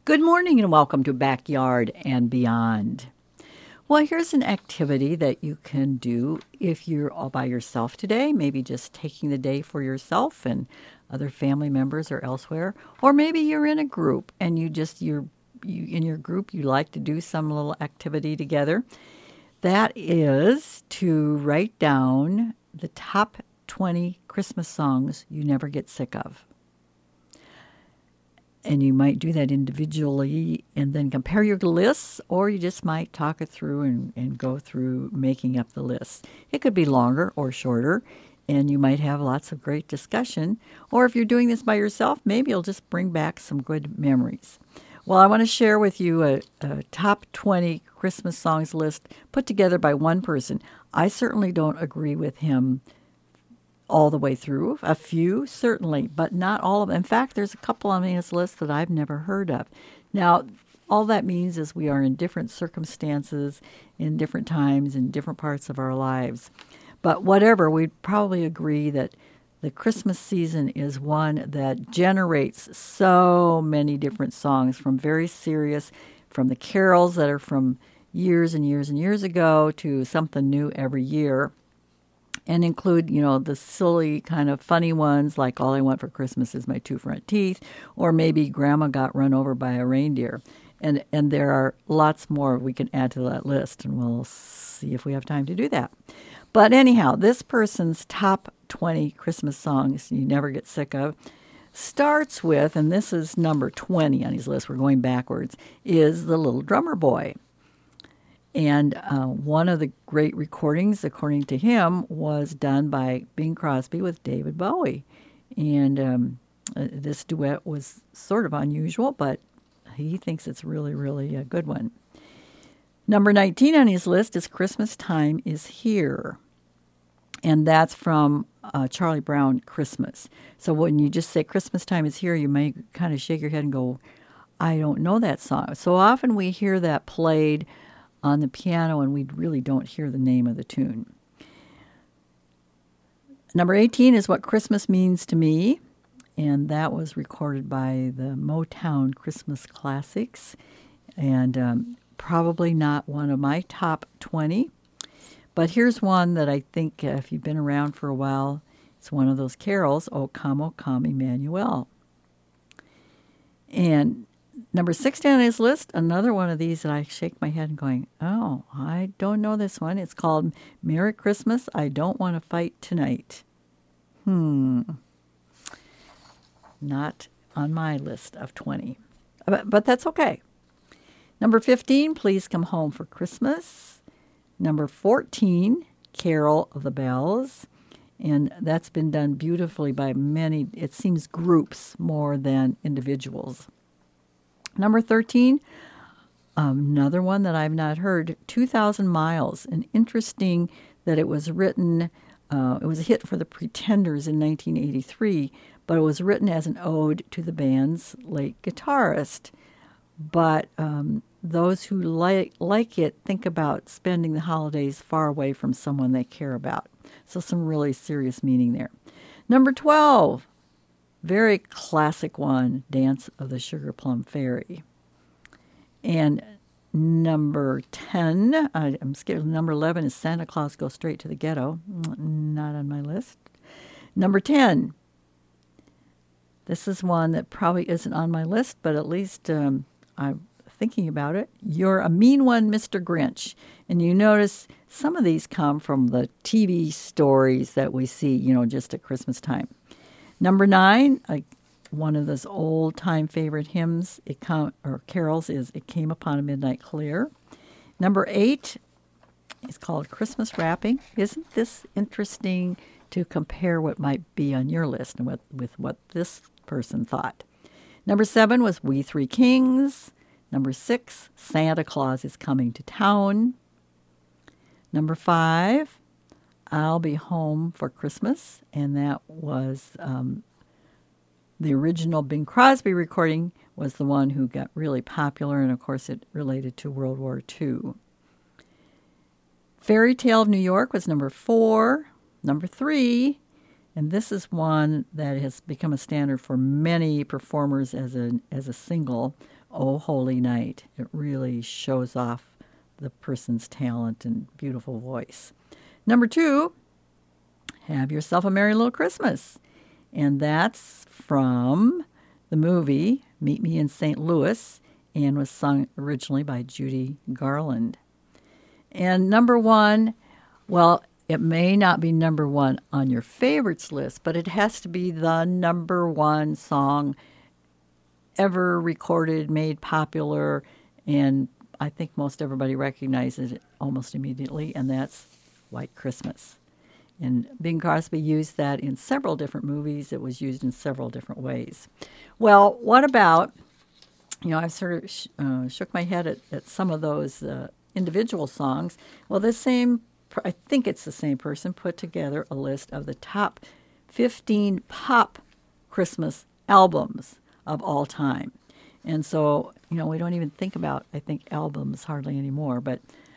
Good morning and welcome to Backyard and Beyond. Well, here's an activity that you can do if you're all by yourself today, maybe just taking the day for yourself and other family members or elsewhere, or maybe you're in a group and you in your group you like to do some little activity together. That is to write down the top 20 Christmas songs you never get sick of. And you might do that individually and then compare your lists, or you just might talk it through and go through making up the list. It could be longer or shorter, and you might have lots of great discussion. Or if you're doing this by yourself, maybe you'll just bring back some good memories. Well, I want to share with you a top 20 Christmas songs list put together by one person. I certainly don't agree with him all the way through. A few, certainly, but not all of them. In fact, there's a couple on his list that I've never heard of. Now, all that means is we are in different circumstances, in different times, in different parts of our lives. But whatever, we'd probably agree that the Christmas season is one that generates so many different songs, from very serious, from the carols that are from years and years and years ago to something new every year. And include, the silly kind of funny ones like All I Want for Christmas Is My Two Front Teeth, or maybe Grandma Got Run Over by a Reindeer. And there are lots more we can add to that list, and we'll see if we have time to do that. But anyhow, this person's top 20 Christmas songs you never get sick of starts with, and this is number 20 on his list, we're going backwards, is The Little Drummer Boy. And one of the great recordings, according to him, was done by Bing Crosby with David Bowie. And this duet was sort of unusual, but he thinks it's really, really a good one. Number 19 on his list is Christmas Time Is Here. And that's from Charlie Brown Christmas. So when you just say Christmas Time Is Here, you may kind of shake your head and go, I don't know that song. So often we hear that played on the piano, and we really don't hear the name of the tune. Number 18 is What Christmas Means to Me, and that was recorded by the Motown Christmas Classics, and probably not one of my top 20. But here's one that I think, if you've been around for a while, it's one of those carols, O Come, Emmanuel. And number 16 on his list, another one of these that I shake my head and going, oh, I don't know this one. It's called Merry Christmas, I Don't Want to Fight Tonight. Not on my list of 20. But that's okay. Number 15, Please Come Home for Christmas. Number 14, Carol of the Bells. And that's been done beautifully by many, it seems, groups more than individuals. Number 13, another one that I've not heard, 2,000 Miles. And interesting that it was written, it was a hit for the Pretenders in 1983, but it was written as an ode to the band's late guitarist. But those who like it think about spending the holidays far away from someone they care about. So some really serious meaning there. Number 12. Very classic one, Dance of the Sugar Plum Fairy. And number 10, I'm skipping, number 11 is Santa Claus Goes Straight to the Ghetto. Not on my list. Number 10, this is one that probably isn't on my list, but at least I'm thinking about it. You're a Mean One, Mr. Grinch. And you notice some of these come from the TV stories that we see, just at Christmas time. Number 9, one of those old-time favorite hymns carols is It Came Upon a Midnight Clear. Number 8 is called Christmas Wrapping. Isn't this interesting to compare what might be on your list and with what this person thought? Number 7 was We Three Kings. Number 6, Santa Claus is Coming to Town. Number 5, I'll Be Home for Christmas, and that was the original Bing Crosby recording was the one who got really popular, and of course it related to World War II. Fairy Tale of New York was number 4. Number 3, and this is one that has become a standard for many performers as a single, Oh Holy Night. It really shows off the person's talent and beautiful voice. Number 2, Have Yourself a Merry Little Christmas. And that's from the movie Meet Me in St. Louis and was sung originally by Judy Garland. And number 1, well, it may not be number 1 on your favorites list, but it has to be the number 1 song ever recorded, made popular, and I think most everybody recognizes it almost immediately, and that's White Christmas. And Bing Crosby used that in several different movies. It was used in several different ways. Well, what about, I've sort of shook my head at some of those individual songs. Well, I think it's the same person, put together a list of the top 15 pop Christmas albums of all time. And so, we don't even think about, I think, albums hardly anymore, but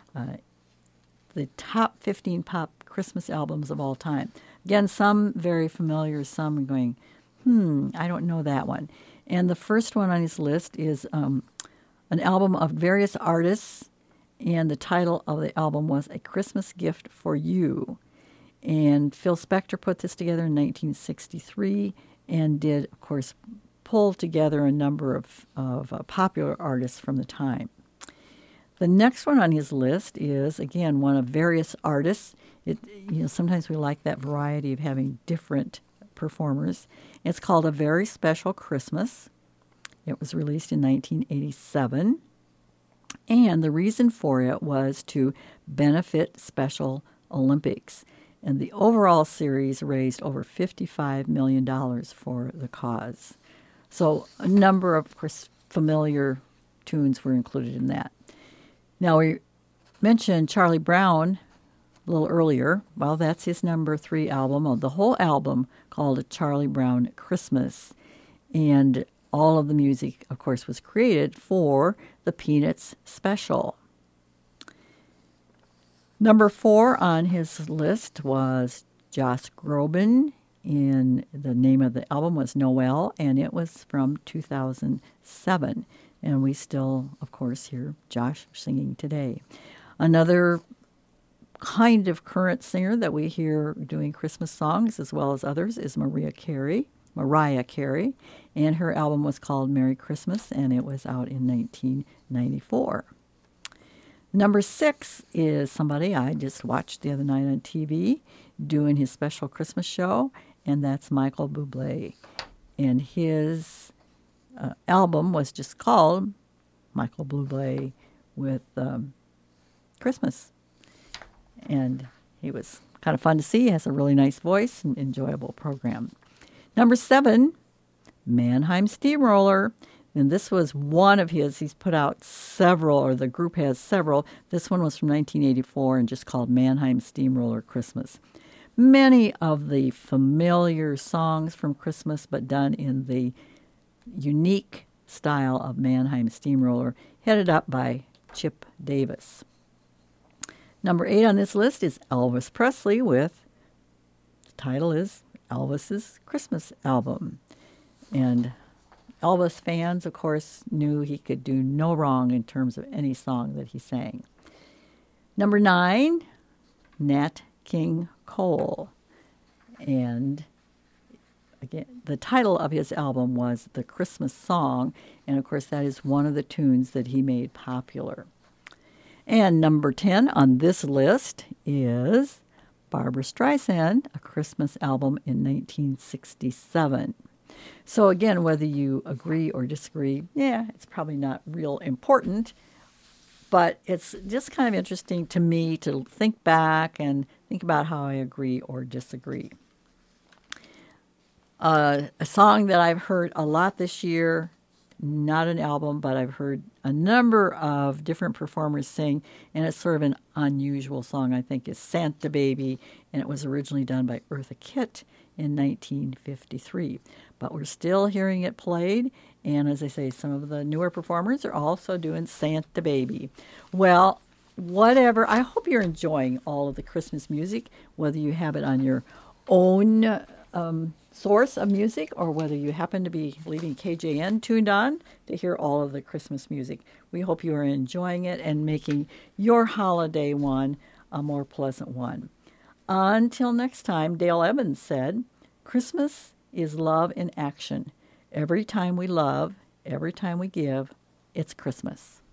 the top 15 pop Christmas albums of all time. Again, some very familiar, some going, I don't know that one. And the first one on his list is an album of various artists, and the title of the album was A Christmas Gift for You. And Phil Spector put this together in 1963 and did, of course, pull together a number of popular artists from the time. The next one on his list is, again, one of various artists. Sometimes we like that variety of having different performers. It's called A Very Special Christmas. It was released in 1987. And the reason for it was to benefit Special Olympics. And the overall series raised over $55 million for the cause. So a number of, course, familiar tunes were included in that. Now, we mentioned Charlie Brown a little earlier. Well, that's his number 3 album, the whole album called A Charlie Brown Christmas. And all of the music, of course, was created for the Peanuts special. Number 4 on his list was Josh Groban, and the name of the album was Noel, and it was from 2007. And we still, of course, hear Josh singing today. Another kind of current singer that we hear doing Christmas songs as well as others is Mariah Carey, and her album was called Merry Christmas, and it was out in 1994. Number 6 is somebody I just watched the other night on TV doing his special Christmas show, and that's Michael Bublé. And his album was just called Michael Bublé with Christmas. And he was kind of fun to see. He has a really nice voice and enjoyable program. Number 7, Mannheim Steamroller. And this was one of his. He's put out several, or the group has several. This one was from 1984 and just called Mannheim Steamroller Christmas. Many of the familiar songs from Christmas, but done in the unique style of Mannheim Steamroller, headed up by Chip Davis. Number 8 on this list is Elvis Presley the title is Elvis's Christmas Album. And Elvis fans, of course, knew he could do no wrong in terms of any song that he sang. Number 9, Nat King Cole. And again, the title of his album was The Christmas Song, and of course that is one of the tunes that he made popular. And number 10 on this list is Barbra Streisand, A Christmas Album in 1967. So again, whether you agree or disagree, it's probably not real important, but it's just kind of interesting to me to think back and think about how I agree or disagree. A song that I've heard a lot this year, not an album, but I've heard a number of different performers sing, and it's sort of an unusual song, I think, is Santa Baby, and it was originally done by Eartha Kitt in 1953. But we're still hearing it played, and as I say, some of the newer performers are also doing Santa Baby. Well, whatever, I hope you're enjoying all of the Christmas music, whether you have it on your own source of music or whether you happen to be leaving KJN tuned on to hear all of the Christmas music. We hope you are enjoying it and making your holiday one a more pleasant one. Until next time, Dale Evans said, Christmas is love in action. Every time we love, every time we give, it's Christmas.